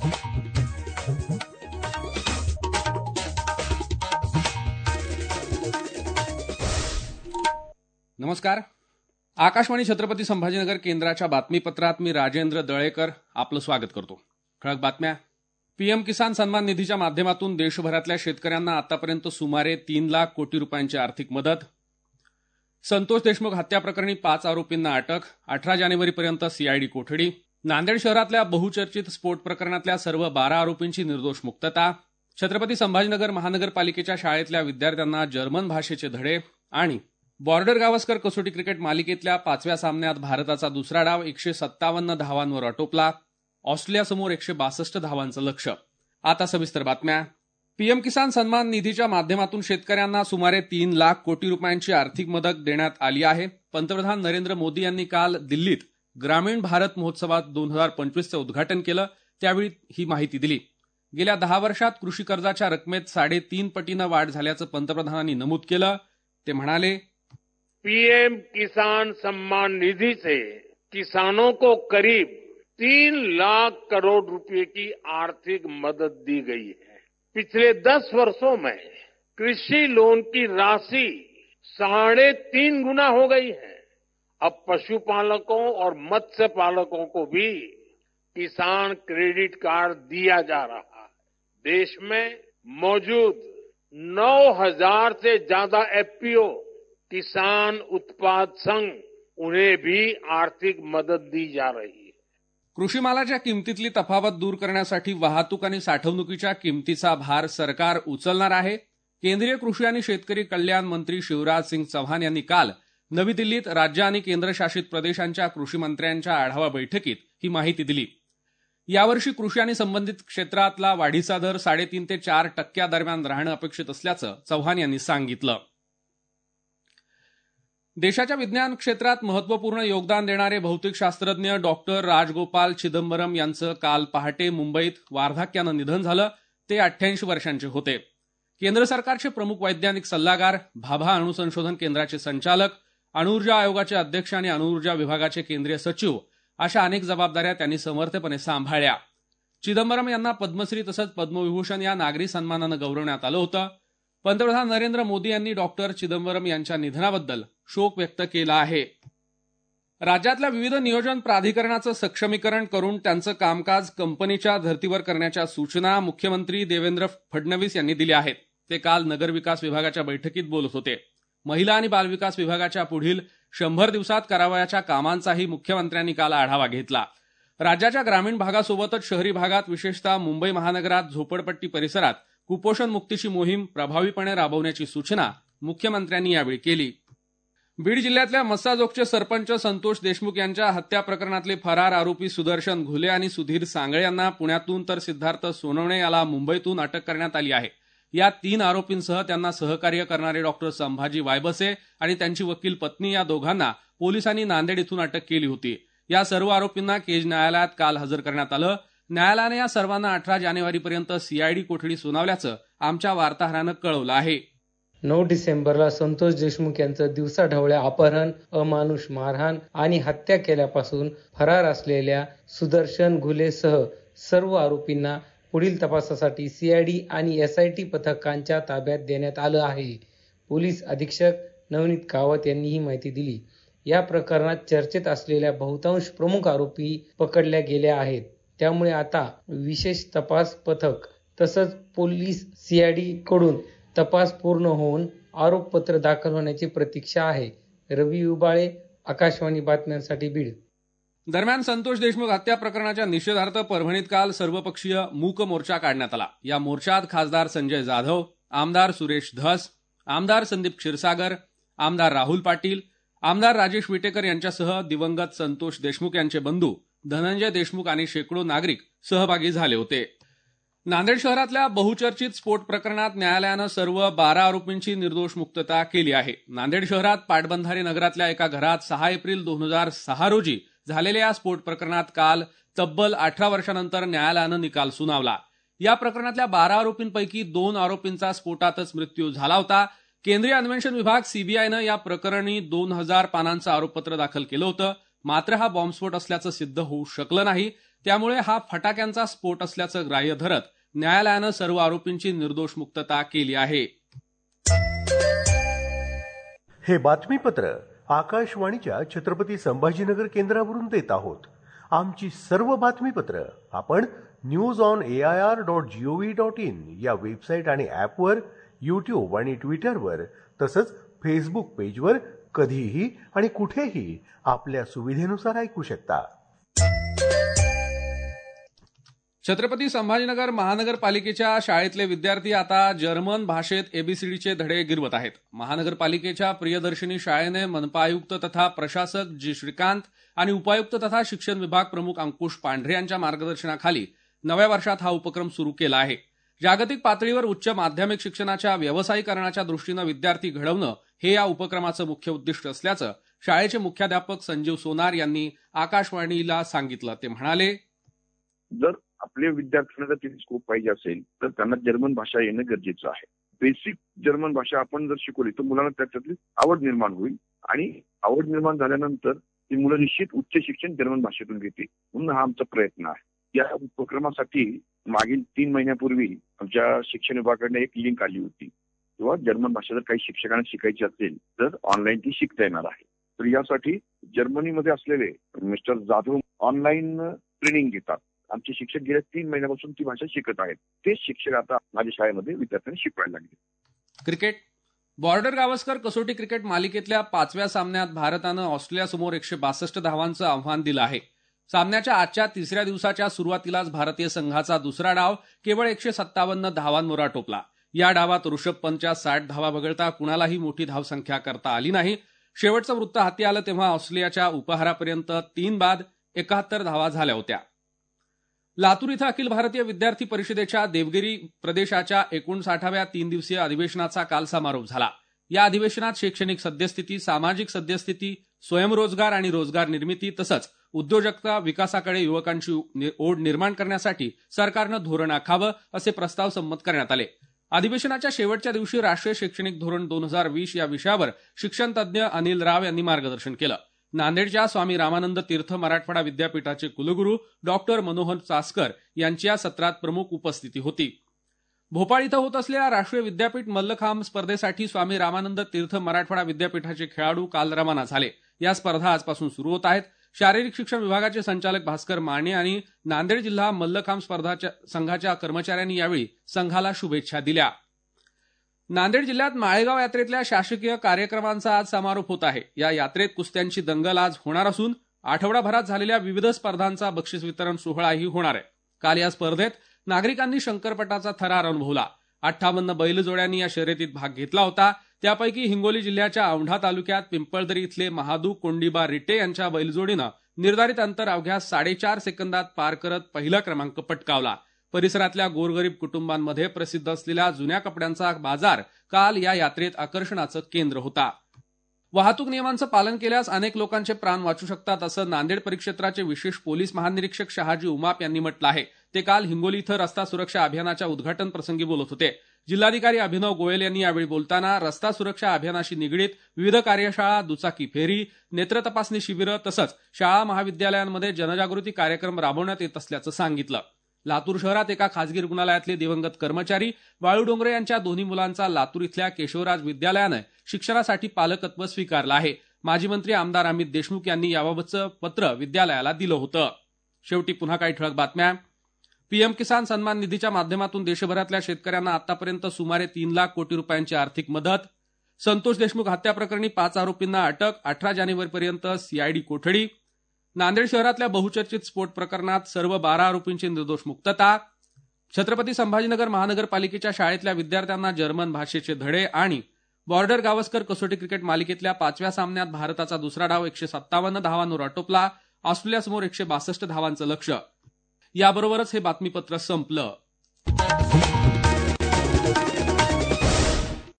नमस्कार. आकाशवाणी छत्रपती संभाजीनगर केंद्राच्या बातमीपत्रात मी राजेंद्र दळेकर आपलं स्वागत करतो. ठळक बातम्या. पीएम किसान सन्मान निधीच्या माध्यमातून देशभरातल्या शेतकऱ्यांना आतापर्यंत सुमारे 3 लाख कोटी रुपयांची आर्थिक मदत. संतोष देशमुख हत्याप्रकरणी 5 आरोपींना अटक. 18 जानेवारीपर्यंत सीआयडी कोठडी. नांदेड शहरातल्या बहुचर्चित स्फोट प्रकरणातल्या सर्व 12 आरोपींची निर्दोष मुक्तता. छत्रपती संभाजीनगर महानगरपालिकेच्या शाळेतल्या विद्यार्थ्यांना जर्मन भाषेचे धडे. आणि बॉर्डर गावस्कर कसोटी क्रिकेट मालिकेतल्या 5व्या सामन्यात भारताचा दुसरा डाव 157 धावांवर आटोपला. ऑस्ट्रेलियासमोर 162 धावांचं लक्ष्य. आता सविस्तर बातम्या. पीएम किसान सन्मान निधीच्या माध्यमातून शेतकऱ्यांना सुमारे 3 लाख कोटी रुपयांची आर्थिक मदत देण्यात आली आहे. पंतप्रधान नरेंद्र मोदी यांनी काल दिल्लीत ग्रामीण भारत महोत्सवात 2025चं उद्घाटन केलं. त्यावेळी ही माहिती दिली. गेल्या 10 वर्षात कृषी कर्जाच्या रकमेत 3.5 पटीनं वाढ झाल्याचं पंतप्रधानांनी नमूद केलं. ते म्हणाले, पीएम किसान सम्मान निधि से किसानों को करीब 3 लाख करोड़ रुपए की आर्थिक मदद दी गई है. पिछले 10 वर्षों में कृषि लोन की राशि 3.5 गुना हो गई है. अब पशुपालकों और मत्स्य पालकों को भी किसान क्रेडिट कार्ड दिया जा रहा है. देश में मौजूद 9,000 से ज्यादा एफपीओ किसान उत्पाद संघ उन्हें भी आर्थिक मदद दी जा रही है. कृषी मालाच्या किमतीतली तफावत दूर करण्यासाठी वाहतूक आणि साठवणुकीच्या किमतीचा भार सरकार उचलणार आहे. केंद्रीय कृषी आणि शेतकरी कल्याण मंत्री शिवराज सिंग चौहान यांनी काल नवी दिल्लीत राज्य आणि केंद्रशासित प्रदेशांच्या कृषी मंत्र्यांच्या आढावा बैठकीत ही माहिती दिली. यावर्षी कृषी आणि संबंधित क्षेत्रातला वाढीचा दर 3.5 ते 4% दरम्यान राहणं अपेक्षित असल्याचं चौहान यांनी सांगितलं. देशाच्या विज्ञान क्षेत्रात महत्वपूर्ण योगदान देणारे भौतिकशास्त्रज्ञ डॉक्टर राजगोपाल चिदंबरम यांचं काल पहाटे मुंबईत वार्धक्यानं निधन झालं. ते 88 वर्षांचे होते. केंद्र सरकारचे प्रमुख वैज्ञानिक सल्लागार, भाभा अणुसंशोधन केंद्राचे संचालक, अणुऊर्जा आयोगाचे अध्यक्ष आणि अणुऊर्जा विभागाचे केंद्रीय सचिव अशा अनेक जबाबदाऱ्या त्यांनी समर्थपणे सांभाळल्या. चिदंबरम यांना पद्मश्री तसंच पद्मविभूषण या नागरी सन्मानानं गौरवण्यात आलं होतं. पंतप्रधान नरेंद्र मोदी यांनी डॉक्टर चिदंबरम यांच्या निधनाबद्दल शोक व्यक्त केला आहे. राज्यातल्या विविध नियोजन प्राधिकरणाचं सक्षमीकरण करून त्यांचं कामकाज कंपनीच्या धर्तीवर करण्याच्या सूचना मुख्यमंत्री देवेंद्र फडणवीस यांनी दिल्या आहेत. ते काल नगरविकास विभागाच्या बैठकीत बोलत होते. महिला आणि बालविकास विभागाच्या पुढील 100 दिवसात करावयाच्या कामांचाही मुख्यमंत्र्यांनी काल आढावा घेतला. राज्याच्या ग्रामीण भागासोबतच शहरी भागात विशेषतः मुंबई महानगरात झोपडपट्टी परिसरात कुपोषण मुक्तीची मोहीम प्रभावीपणे राबवण्याची सूचना मुख्यमंत्र्यांनी यावेळी केली. बीड जिल्ह्यातल्या मस्साजोगचे सरपंच संतोष देशमुख यांच्या हत्या प्रकरणातले फरार आरोपी सुदर्शन घुले आणि सुधीर सांगळे यांना पुण्यातून तर सिद्धार्थ सोनवणे याला मुंबईतून अटक करण्यात आली आहे. या 3 आरोपींसह त्यांना सहकार्य करणारे डॉक्टर संभाजी वायबसे आणि त्यांची वकील पत्नी या दोघांना पोलिसांनी नांदेड इथून अटक केली होती. या सर्व आरोपींना केज न्यायालयात काल हजर करण्यात आलं. न्यायालयाने या सर्वांना 18 जानेवारीपर्यंत सीआयडी कोठडी सुनावल्याचं आमच्या वार्ताहरानं कळवलं आहे. 9 डिसेंबरला संतोष देशमुख यांचं दिवसाढवळ्या अपहरण, अमानुष मारहाण आणि हत्या केल्यापासून फरार असलेल्या सुदर्शन घुलेसह सर्व आरोपींना पुढील तपासासाठी सीआयडी आणि एसआयटी पथकांच्या ताब्यात देण्यात आलं आहे. पोलीस अधीक्षक नवनीत कावत यांनी ही माहिती दिली. या प्रकरणात चर्चेत असलेल्या बहुतांश प्रमुख आरोपी पकडल्या गेल्या आहेत. त्यामुळे आता विशेष तपास पथक तसंच पोलीस सीआयडी कडून तपास पूर्ण होऊन आरोपपत्र दाखल होण्याची प्रतीक्षा आहे. रवी उबाळे, आकाशवाणी बातम्यांसाठी बीड. दरम्यान संतोष देशमुख हत्या प्रकरणाच्या निषेधार्थ परभणीत काल सर्वपक्षीय मूक मोर्चा काढण्यात आला. या मोर्चात खासदार संजय जाधव, आमदार सुरेश धस, आमदार संदीप क्षीरसागर, आमदार राहुल पाटील, आमदार राजेश विटेकर यांच्यासह दिवंगत संतोष देशमुख यांचे बंधू धनंजय देशमुख आणि शेकडो नागरिक सहभागी झाले होते. नांदेड शहरातल्या बहुचर्चित स्फोट प्रकरणात न्यायालयानं सर्व 12 आरोपींची निर्दोष मुक्तता केली आहे. नांदेड शहरात पाटबंधारे नगरातल्या एका घरात 6 एप्रिल 2006 रोजी झालेल्या या स्फोट प्रकरणात काल तब्बल 18 वर्षांनंतर न्यायालयानं निकाल सुनावला. या प्रकरणातल्या 12 आरोपींपैकी 2 आरोपींचा स्फोटातच मृत्यू झाला होता. केंद्रीय अन्वेषण विभाग सीबीआयनं या प्रकरणी 2000 पानांचं आरोपपत्र दाखल केलं होतं. मात्र हा बॉम्बस्फोट असल्याचं सिद्ध होऊ शकलं नाही. त्यामुळे हा फटाक्यांचा स्फोट असल्याचं ग्राह्य धरत न्यायालयानं सर्व आरोपींची निर्दोष मुक्तता केली आहे. हे बातमीपत्र आकाशवाणीच्या छत्रपती संभाजीनगर केंद्रावरून देत आहोत. आमची सर्व बातमीपत्र आपण newsonair.gov.in या वेबसाईट आणि ॲपवर, YouTube आणि ट्विटरवर तसंच फेसबुक पेजवर कधीही आणि कुठेही आपल्या सुविधेनुसार ऐकू शकता. छत्रपती संभाजीनगर महानगरपालिकेच्या शाळेतले विद्यार्थी आता जर्मन भाषेत एबीसीडीचे धडे गिरवत आहेत. महानगरपालिकेच्या प्रियदर्शिनी शाळेने मनपा आयुक्त तथा प्रशासक जी श्रीकांत आणि उपायुक्त तथा शिक्षण विभाग प्रमुख अंकुश पांढरे यांच्या मार्गदर्शनाखाली नव्या वर्षात हा उपक्रम सुरू केला आहे. जागतिक पातळीवर उच्च माध्यमिक शिक्षणाच्या व्यावसायीकरणाच्या दृष्टीनं विद्यार्थी घडवणं हे या उपक्रमाचं मुख्य उद्दिष्ट असल्याचं शाळेचे मुख्याध्यापक संजीव सोनार यांनी आकाशवाणीला सांगितलं. ते म्हणाले, जर आपल्या विद्यार्थ्यांना जर तिथे स्कोप पाहिजे असेल तर त्यांना जर्मन भाषा येणं गरजेचं आहे. बेसिक जर्मन भाषा आपण जर शिकवली तर मुलांना त्याच्यातली आवड निर्माण होईल आणि आवड निर्माण झाल्यानंतर ती मुलं निश्चित उच्च शिक्षण जर्मन भाषेतून घेतील. म्हणून हा आमचा प्रयत्न आहे. या उपक्रमासाठी मागील 3 महिन्यापूर्वी आमच्या शिक्षण विभागाकडे एक लिंक आली होती. किंवा जर्मन भाषा जर काही शिक्षकांना शिकायची असेल तर ऑनलाईन ती शिकता येणार आहे. तर यासाठी जर्मनीमध्ये असलेले मिस्टर जाधव ऑनलाईन ट्रेनिंग घेतात. आमचे शिक्षक गेल्या 3 महिन्यापासून ती भाषा शिकत आहेत. तेच शिक्षक आता माझ्या शाळेमध्ये विद्यार्थ्यांना शिकवायला लागले. क्रिकेट. बॉर्डर गावस्कर कसोटी क्रिकेट मालिकेतल्या 5व्या सामन्यात भारतानं ऑस्ट्रेलियासमोर 162 धावांचं आव्हान दिलं आहे. सामन्याच्या आजच्या 3ऱ्या दिवसाच्या सुरुवातीलाच भारतीय संघाचा दुसरा डाव केवळ 157 धावांवर आटोपला. या डावात ऋषभ पंतच्या 60 धावा वगळता कुणालाही मोठी धावसंख्या करता आली नाही. शेवटचं वृत्त हाती आलं तेव्हा ऑस्ट्रेलियाच्या उपहारापर्यंत 3 बाद 71 धावा झाल्या होत्या. लातूर इथं अखिल भारतीय विद्यार्थी परिषदेच्या देवगिरी प्रदेशाच्या 59व्या 3 दिवसीय अधिवेशनाचा काल समारोप झाला. या अधिवेशनात शैक्षणिक सद्यस्थिती, सामाजिक सद्यस्थिती, स्वयंरोजगार आणि रोजगार निर्मिती तसंच उद्योजकता विकासाकडे युवकांची ओढ निर्माण करण्यासाठी सरकारनं धोरण आखावं असे प्रस्ताव संमत करण्यात आले. अधिवेशनाच्या शेवटच्या दिवशी राष्ट्रीय शैक्षणिक धोरण 2020 या विषयावर शिक्षण तज्ज्ञ अनिल राव यांनी मार्गदर्शन केलं. नांदेडच्या स्वामी रामानंद तीर्थ मराठवाडा विद्यापीठाचे कुलगुरू डॉक्टर मनोहर चासकर यांची या सत्रात प्रमुख उपस्थिती होती. भोपाळ इथं होत असलेल्या राष्ट्रीय विद्यापीठ मल्लखांब स्पर्धेसाठी स्वामी रामानंद तीर्थ मराठवाडा विद्यापीठाचे खेळाडू काल रवाना झाले. या स्पर्धा आजपासून सुरू होत आहेत. शारीरिक शिक्षण विभागाचे संचालक भास्कर माने आणि नांदेड जिल्हा मल्लखांब स्पर्धा संघाच्या कर्मचाऱ्यांनी यावेळी संघाला शुभेच्छा दिल्या. नांदेड जिल्ह्यात माळेगाव यात्रेतल्या शासकीय कार्यक्रमांचा आज समारोप होत आहे. या यात्रेत कुस्त्यांची दंगल आज होणार असून आठवडाभरात झालेल्या विविध स्पर्धांचा बक्षीस वितरण सोहळाही होणार आहे. काल या स्पर्धेत नागरिकांनी शंकरपटाचा थरार अनुभवला. 58 बैलजोड्यांनी या शर्यतीत भाग घेतला होता. त्यापैकी हिंगोली जिल्ह्याच्या औंढा तालुक्यात पिंपळदरी इथले महादू कोंडीबा रिटे यांच्या बैलजोडीनं निर्धारित अंतर अवघ्या 4.5 सेकंदात पार करत पहिला क्रमांक पटकावला. परिसरातल्या गोरगरीब कुटुंबांमध्ये प्रसिद्ध असलेल्या जुन्या कपड्यांचा बाजार काल या यात्रेत आकर्षणाचं केंद्र होता. वाहतूक नियमांचं पालन केल्यास अनेक लोकांचे प्राण वाचू शकतात असं नांदेड परिक्षेत्राचे विशेष पोलीस महानिरीक्षक शहाजी उमाप यांनी म्हटलं आहे. ते काल हिंगोली इथं रस्ता सुरक्षा अभियानाच्या उद्घाटन प्रसंगी बोलत होते. जिल्हाधिकारी अभिनव गोयल यांनी यावेळी बोलताना रस्ता सुरक्षा अभियानाशी निगडीत विविध कार्यशाळा, दुचाकी फेरी, नेत्र तपासणी शिबिरं तसंच शाळा महाविद्यालयांमध्ये जनजागृती कार्यक्रम राबवण्यात येत असल्याचं सांगितलं. लातूर शहरात एका खासगी रुग्णालयातले दिवंगत कर्मचारी वाळू डोंगरे यांच्या दोन्ही मुलांचा लातूर इथल्या केशवराज विद्यालयानं शिक्षणासाठी पालकत्व स्वीकारलं आहे. माजी मंत्री आमदार अमित देशमुख यांनी याबाबतचं पत्र विद्यालयाला दिलं होतं. शेवटी पुन्हा काही ठळक बातम्या. पीएम किसान सन्मान निधीच्या माध्यमातून देशभरातल्या शेतकऱ्यांना आतापर्यंत सुमारे 3 लाख कोटी रुपयांची आर्थिक मदत. संतोष देशमुख हत्या प्रकरणी 5 आरोपींना अटक. 18 जानेवारीपर्यंत सीआयडी कोठडी. नांदेड शहरातल्या बहुचर्चित स्फोट प्रकरणात सर्व 12 आरोपींची निर्दोष मुक्तता. छत्रपती संभाजीनगर महानगरपालिकेच्या शाळेतल्या विद्यार्थ्यांना जर्मन भाषेचे धडे आणि बॉर्डर गावस्कर कसोटी क्रिकेट मालिकेतल्या 5व्या सामन्यात भारताचा दुसरा डाव 157 धावांवर आटोपला. ऑस्ट्रेलियासमोर 162 धावांचं लक्ष्य. याबरोबरच हे बातमीपत्र संपलं.